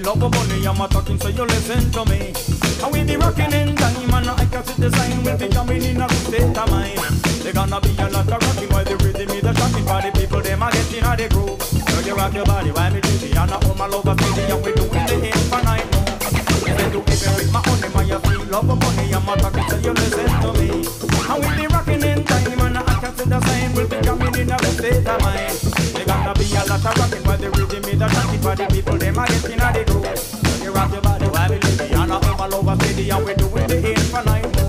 love money, I'm a talking, so you listen to me. And we be rocking in time, and I can see the sign. We'll be jumping in a good state of mind. They gonna be a lot of rocking while the rhythm is the shocking. For the people, them are getting out the groove. So you rock your body while me dizzy, and I hold my love a city, and we doing the infinite move. Listen to even with my honey, my feel love money, I'm a talking, so you listen to me. And we be rocking in time, and I can see the sign. We'll be jumping in a good state of mind. They gonna be a lot of rocking while the rhythm is the shocking. For the people, them are getting out the groove. So you rock your body while me dizzy, and I hold my love a city, and we doing the infinite move.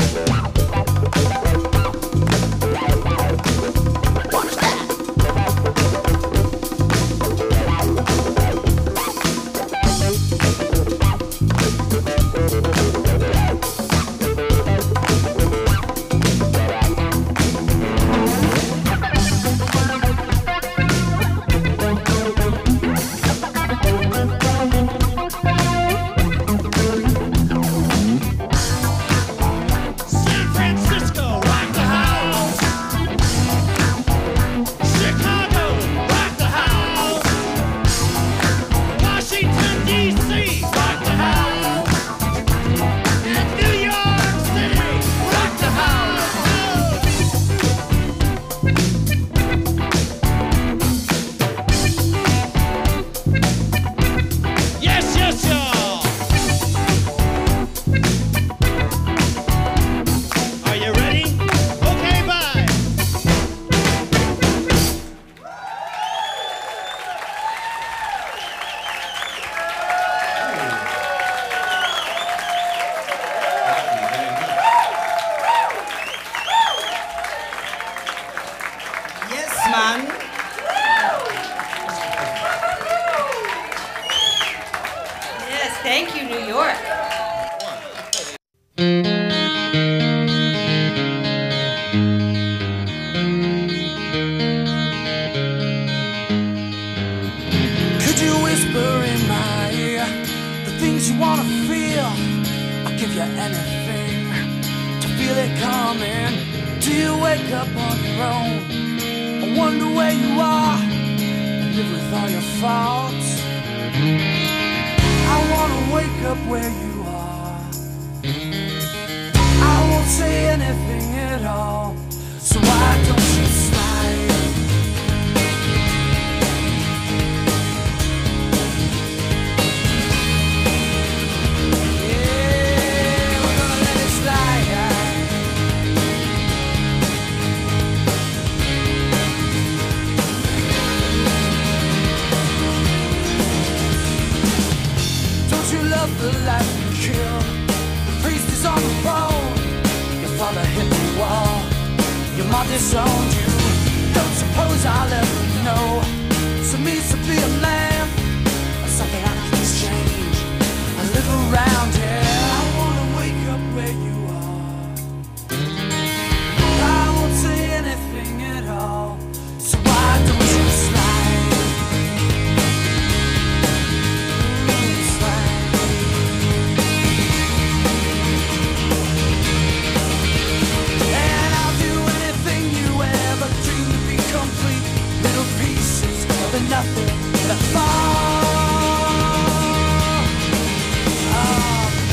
Thank you, New York. Could you whisper in my ear the things you wanna feel? I'll give you anything to feel it coming. Do you wake up on your own? I wonder where you are and live with all your faults. I wanna wake up where you are. I won't say anything at all, so why don't you slide? Yeah, we're gonna let it slide. Don't you love the life you kill? The priest is on the throne. Your father hit the wall. Your mom disowned you. Don't suppose I'll ever know. So means to be a man, or something I can exchange. I live around here. I wanna wake up where you are. I won't say anything at all, so why don't you slide? Slide. And I'll do anything you ever dreamed to be complete. Little pieces of the nothing that fall.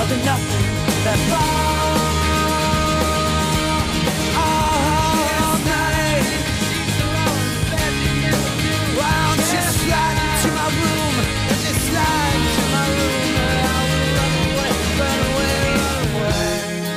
the nothing that falls. All night. Well, just slide into my room, just slide into my room, and I will run away, run away, run away.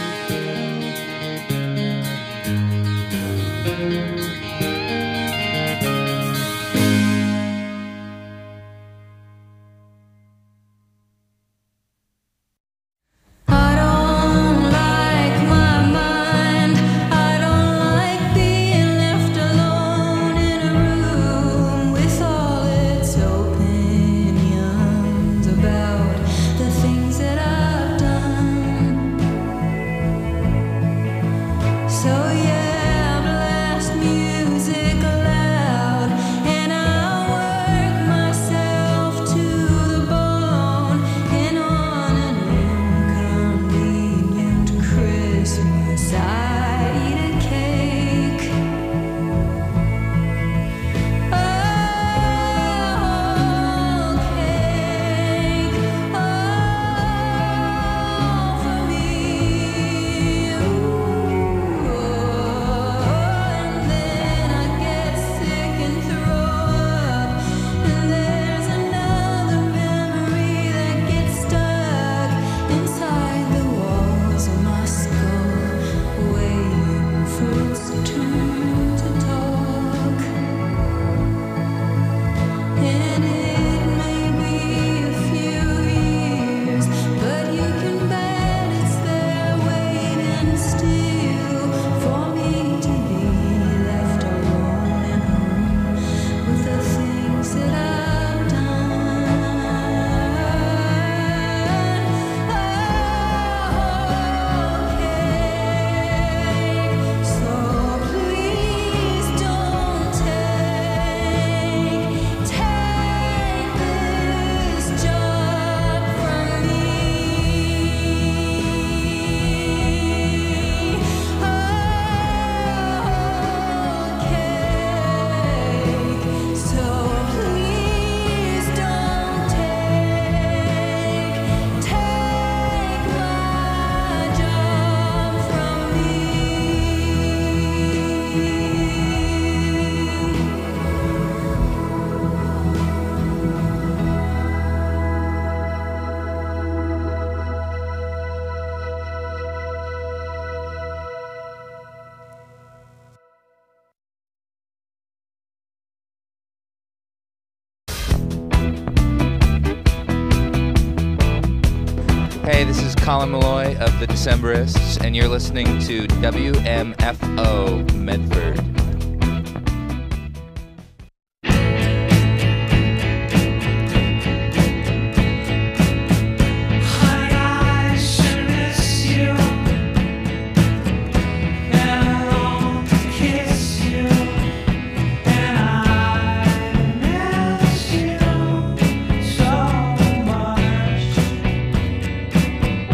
I don't like my mind. I don't like being left alone in a room with all its opinions about the things that I've done. So yeah, blast music loud, and I'll work myself to the bone, and on an inconvenient Christmas I eat a cake. Oh, cake, oh, for me. And then I get sick and throw up, and there's another memory that gets stuck inside the walls of my skull, waiting for its turn to talk. And it may be a few years, but you can bet it's there waiting still for me to be left alone at home with the things that I've done. Okay, so please don't take this job from me. Okay, so please don't take my job from me. Hey, this is Colin Malloy of the Decemberists, and you're listening to WMFO Medford.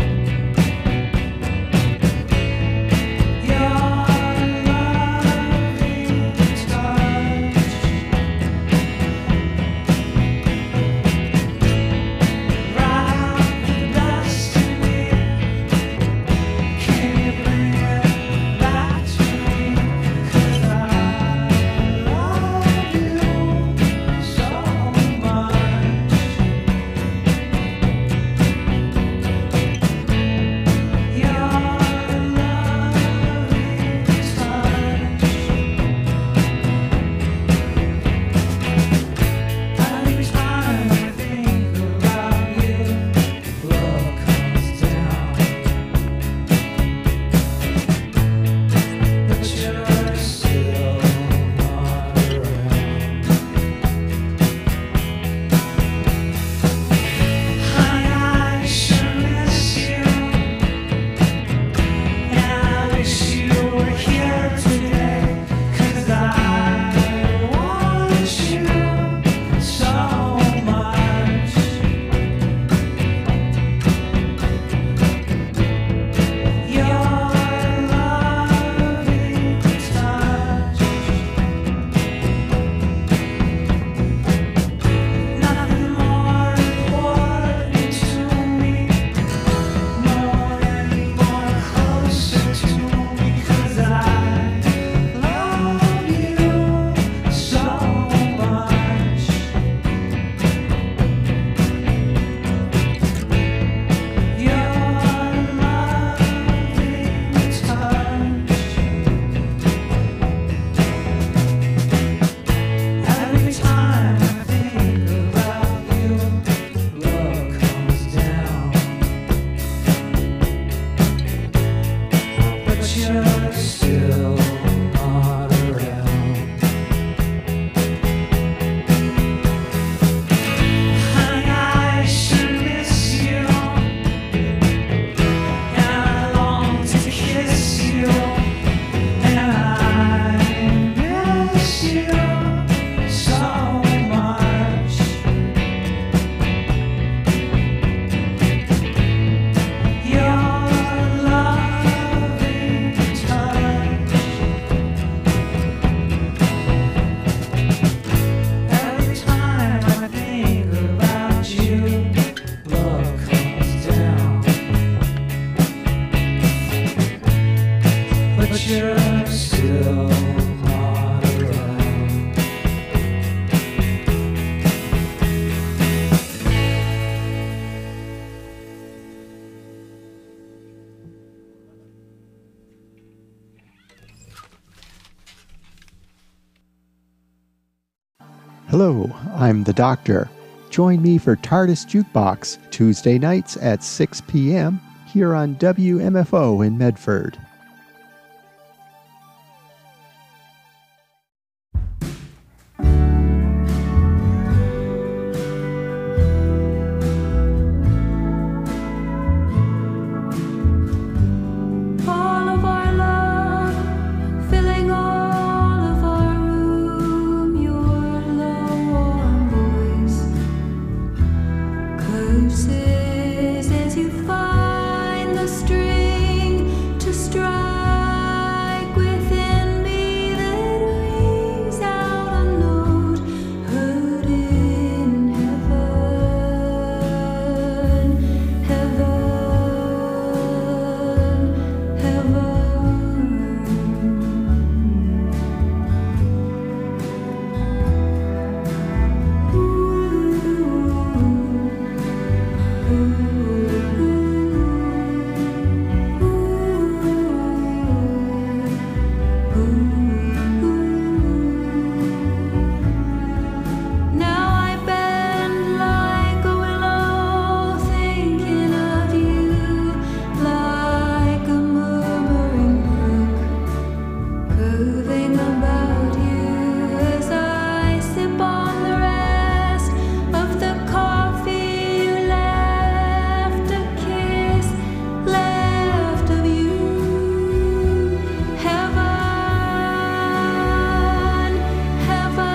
Your love Hello, I'm the Doctor. Join me for TARDIS Jukebox, Tuesday nights at 6 p.m. here on WMFO in Medford. All of our love, filling all of our room, your low warm voice curses as you find the string to strike within me that rings out a note heard in heaven, heaven. Now I bend like a willow, thinking of you, like a murmuring brook, curving about you as I sip on the rest of the coffee you left, a kiss left of you. Heaven, heaven,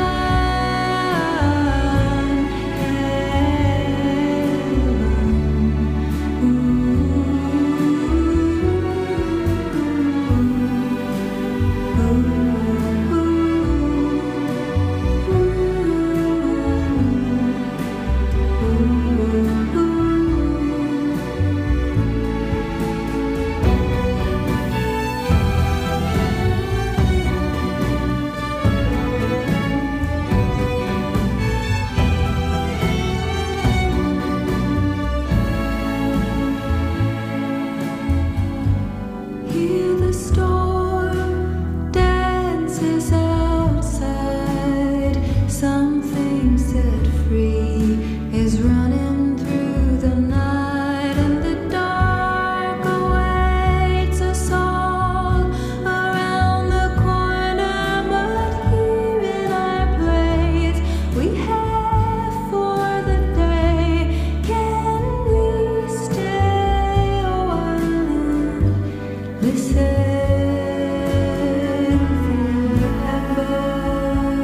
Hear the storm dances outside. Something set free is running through the night, and the dark awaits us all around the corner. But here in our place, we have for the day. Can we stay a while and listen for heaven,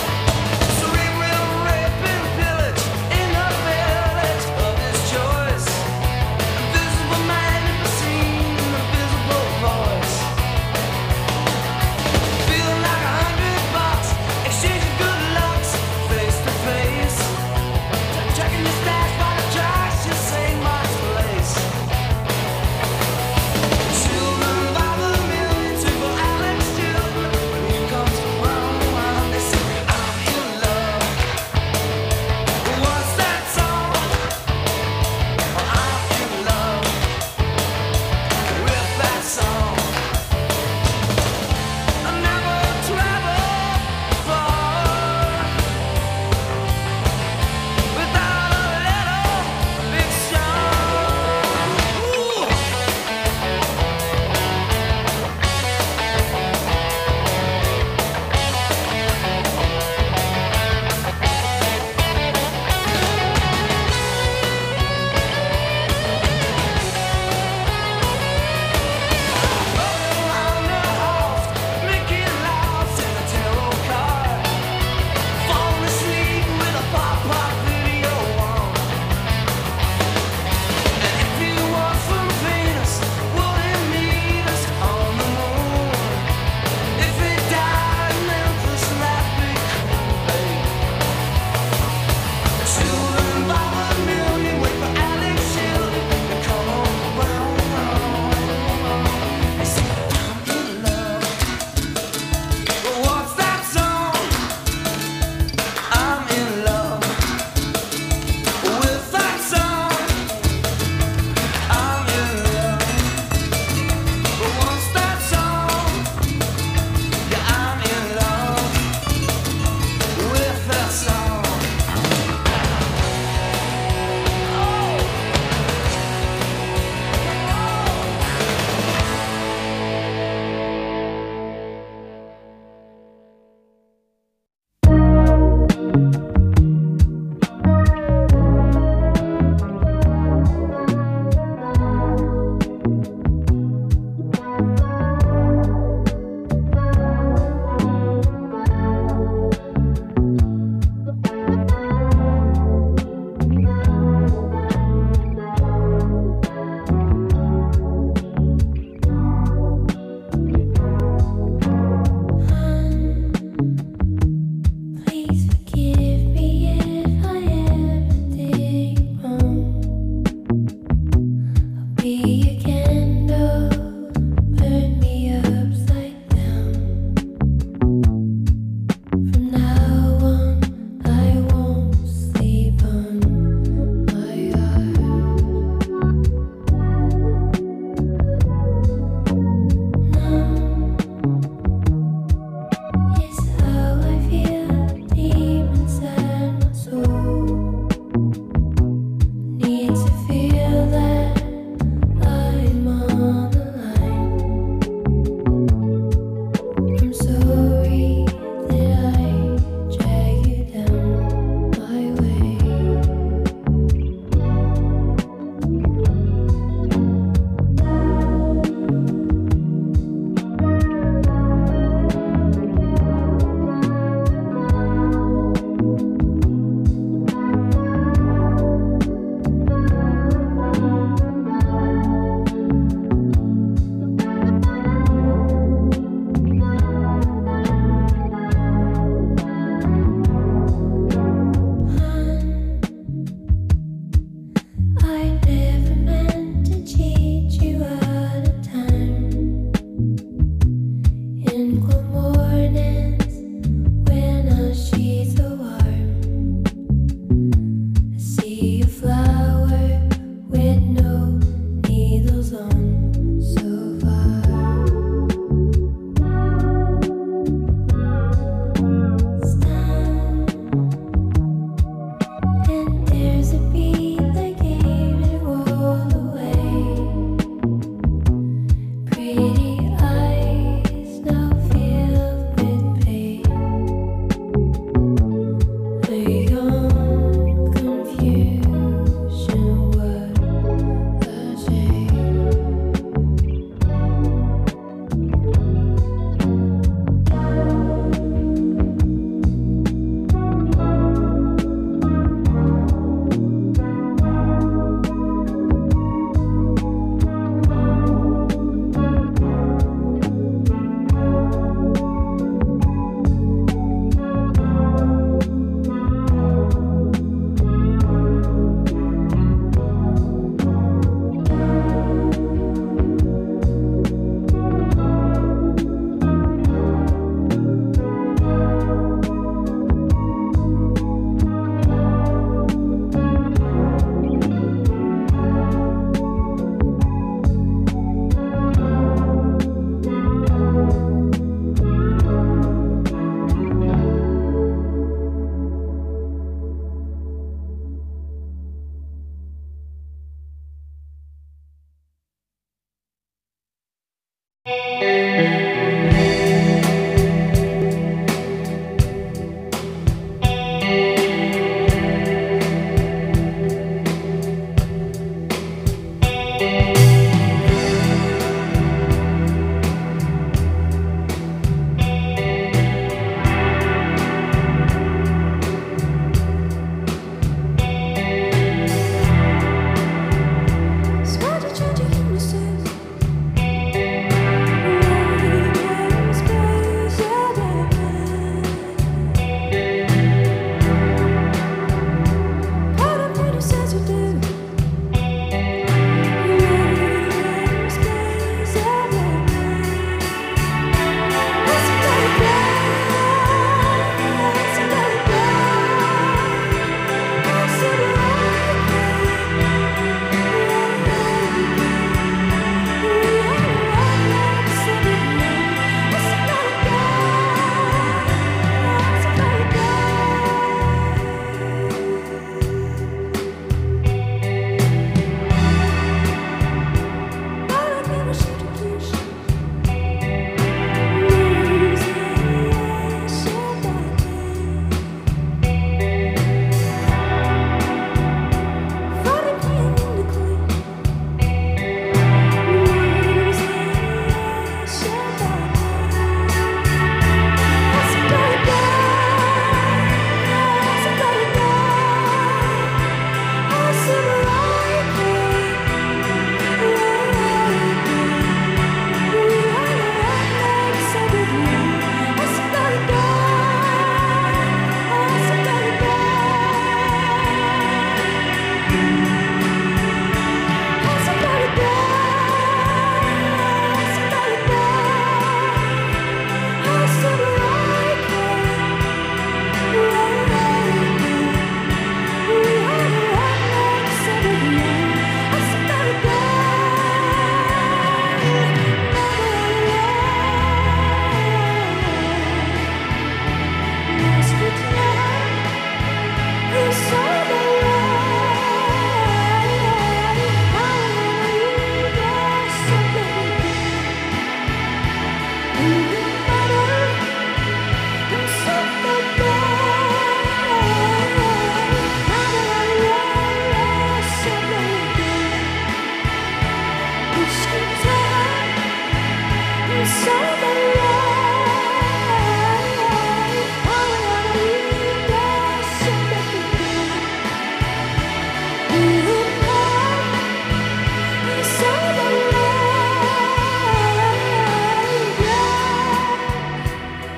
choice.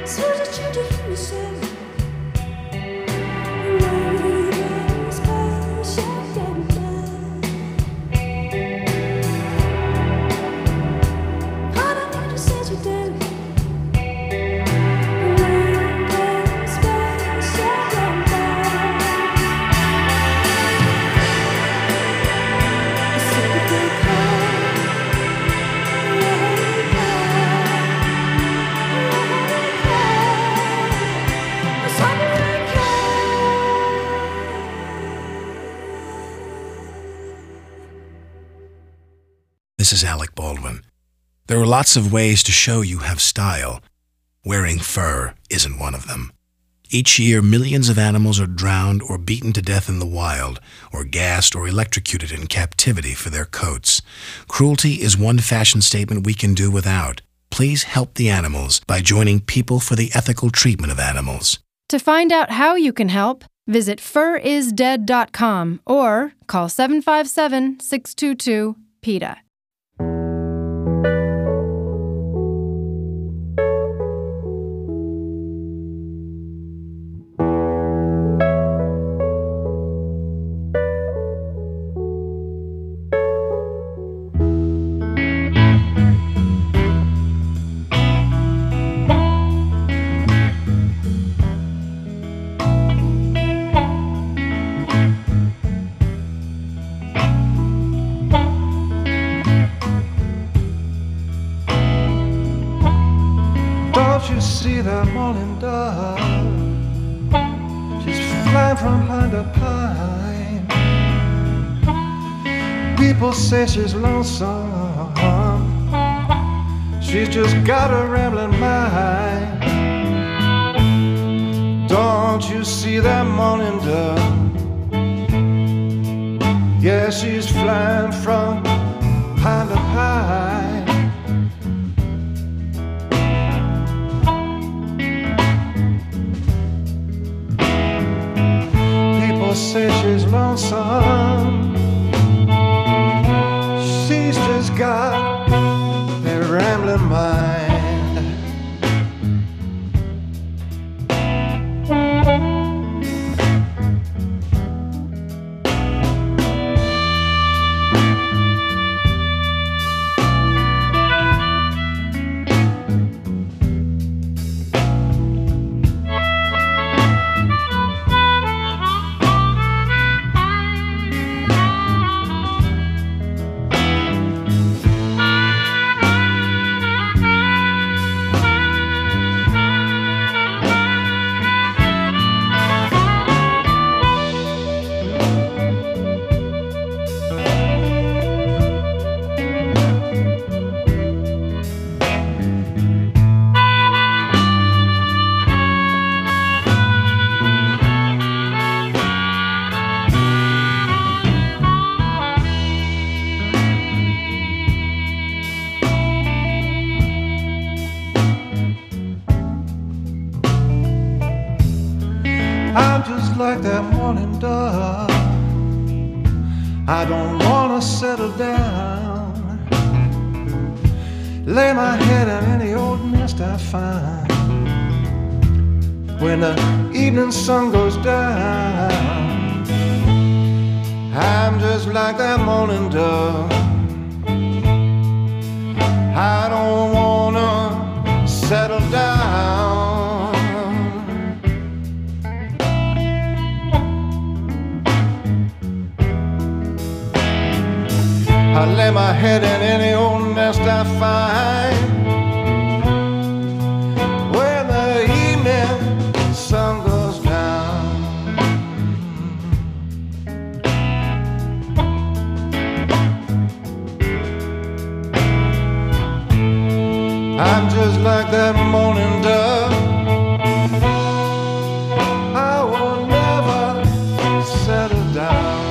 This is Alec Baldwin. There are lots of ways to show you have style. Wearing fur isn't one of them. Each year, millions of animals are drowned or beaten to death in the wild, or gassed or electrocuted in captivity for their coats. Cruelty is one fashion statement we can do without. Please help the animals by joining People for the Ethical Treatment of Animals. To find out how you can help, visit furisdead.com or call 757-622-PETA. See that morning dove, she's flying from pine to pine. People say she's lonesome, she's just got a rambling mind. Don't you see that morning dove? Yeah, she's flying from pine to pine. Say she's lonesome, she's just got a rambling mind. I'm just like that morning dove, I don't wanna settle down, lay my head in any old nest I find. When the evening sun goes down, I'm just like that morning dove, I don't wanna settle down. I lay my head in any old nest I find. When the evening sun goes down, I'm just like that morning dove, I will never settle down.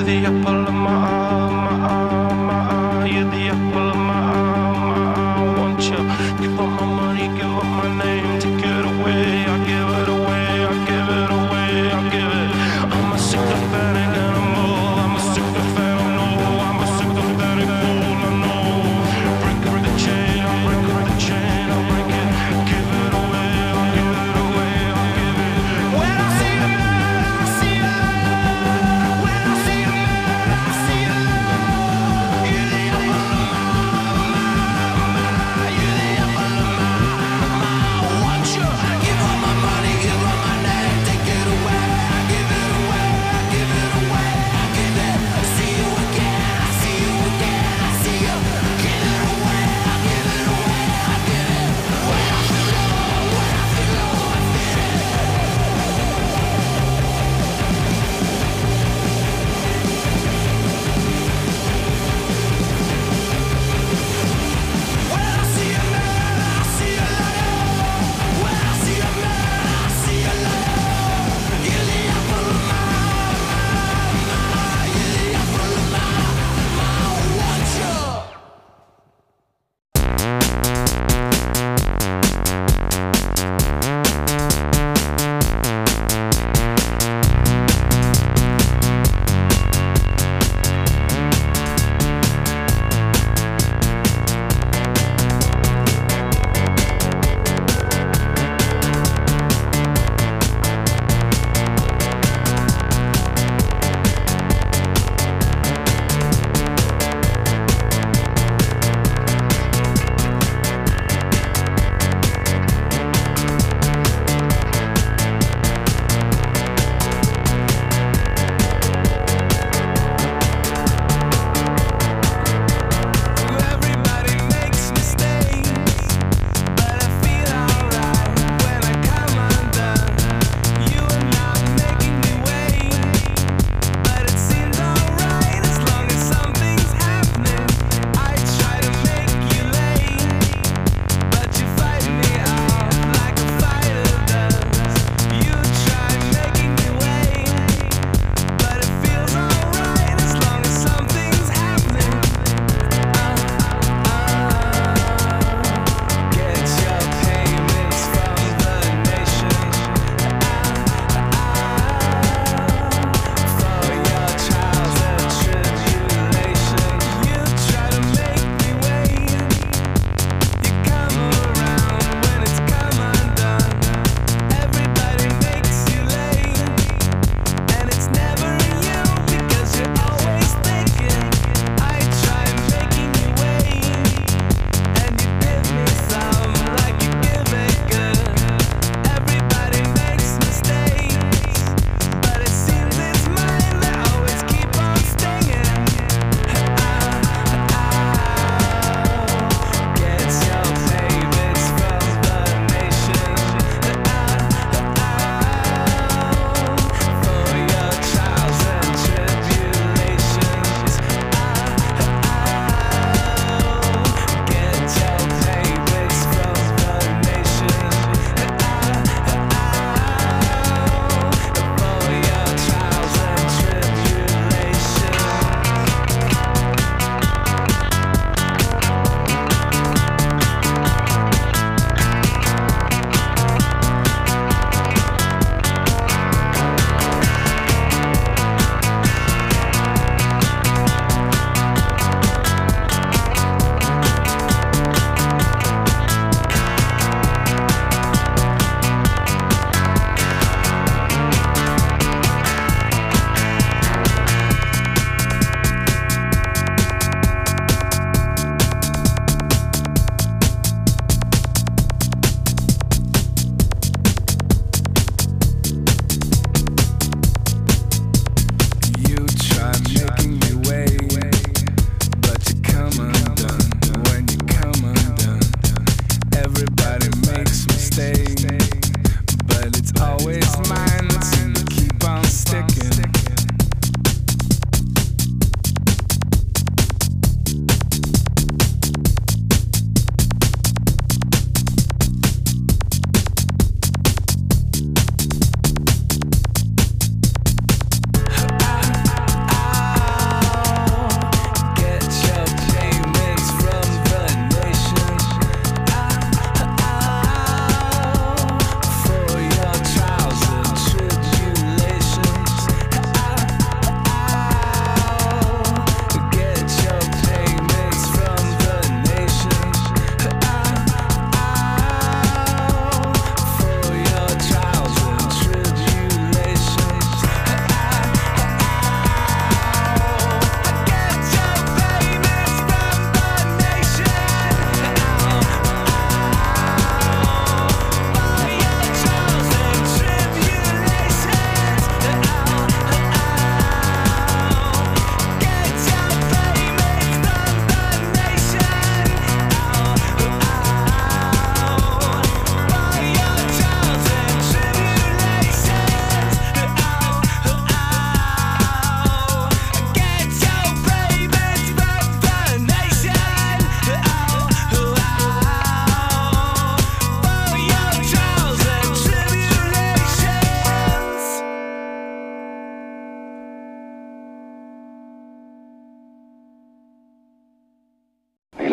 You're the apple of my eye, my eye, my eye. You're the apple of my eye, my eye. Won't you give up my money, give up my name, take it away? I give it away, I give it away, I give it. I'm a sycophantic animal, I'm a sycophantic, no, I'm a sycophantic fool, I know. Break the chain, I break the chain, I break it. Give it away, I give it away, I give it. When I see a man, I see a lion. When I see a man, I see a lion.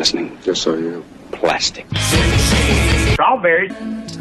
listening. Just so you know. Plastic. Strawberries.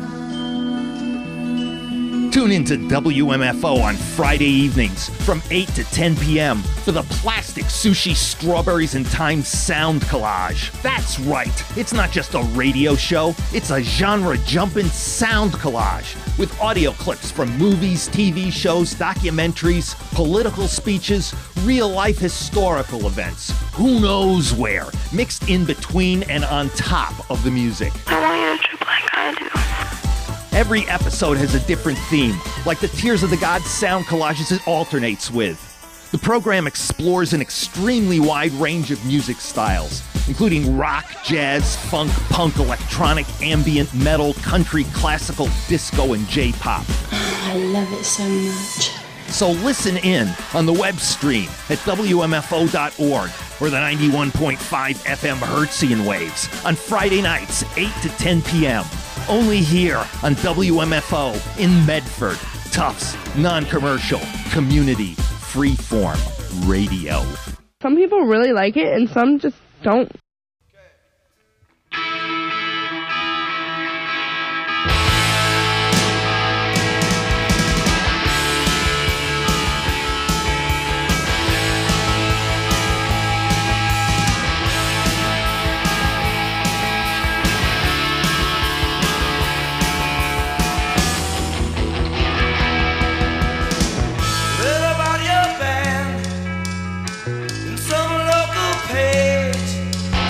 Tune into WMFO on Friday evenings from 8 to 10 p.m. for the Plastic Sushi Strawberries and Time Sound Collage. That's right, it's not just a radio show, it's a genre-jumping sound collage with audio clips from movies, TV shows, documentaries, political speeches, real-life historical events. Who knows where, mixed in between and on top of the music. I want you to trip like I do. Every episode has a different theme, like the Tears of the Gods sound collages it alternates with. The program explores an extremely wide range of music styles, including rock, jazz, funk, punk, electronic, ambient, metal, country, classical, disco, and J-pop. I love it so much. So listen in on the web stream at WMFO.org or the 91.5 FM Hertzian waves on Friday nights, 8 to 10 p.m. Only here on WMFO in Medford. Tufts, non-commercial, community, freeform radio. Some people really like it and some just don't. Some local page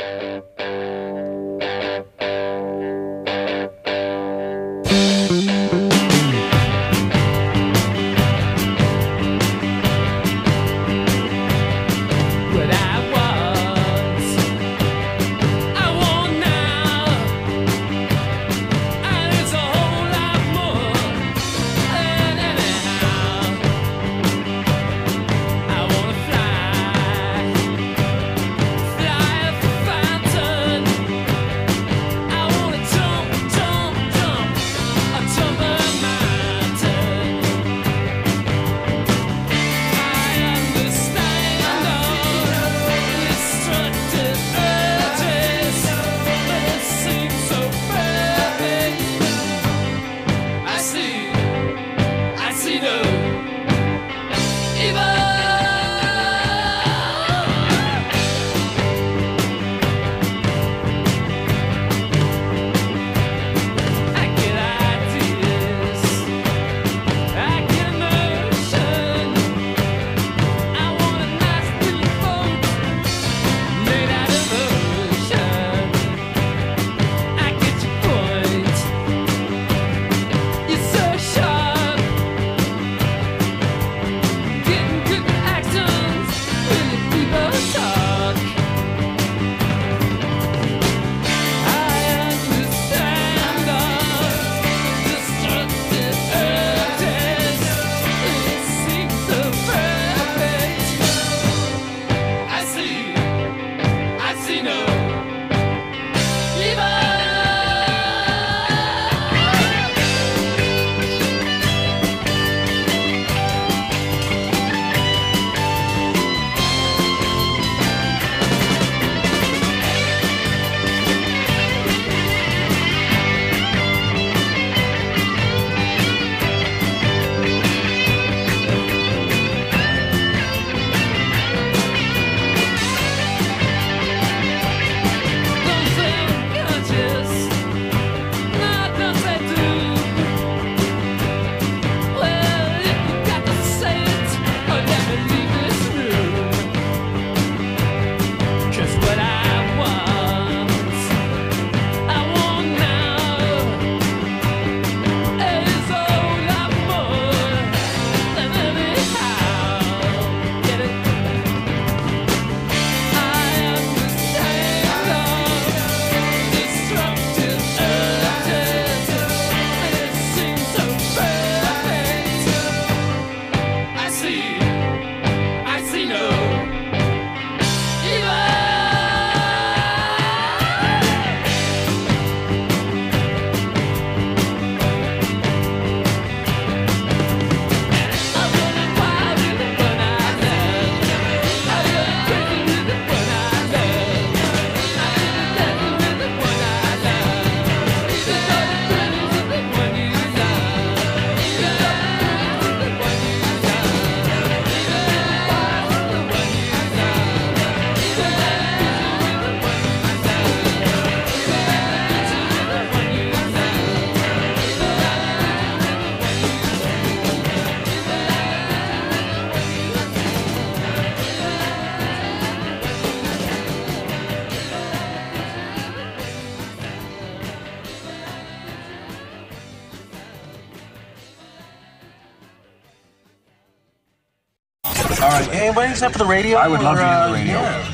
All right, anybody except for the radio? I would love to hear the radio. Yeah.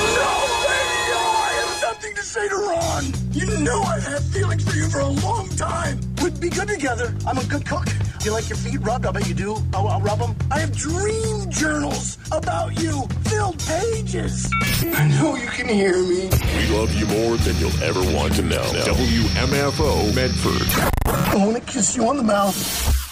I have something to say to Ron. You know I've had feelings for you for a long time. We'd be good together. I'm a good cook. Do you like your feet rubbed? I bet you do. I'll rub them. I have dream journals about you. Filled pages. I know you can hear me. We love you more than you'll ever want to know. WMFO Medford. I want to kiss you on the mouth.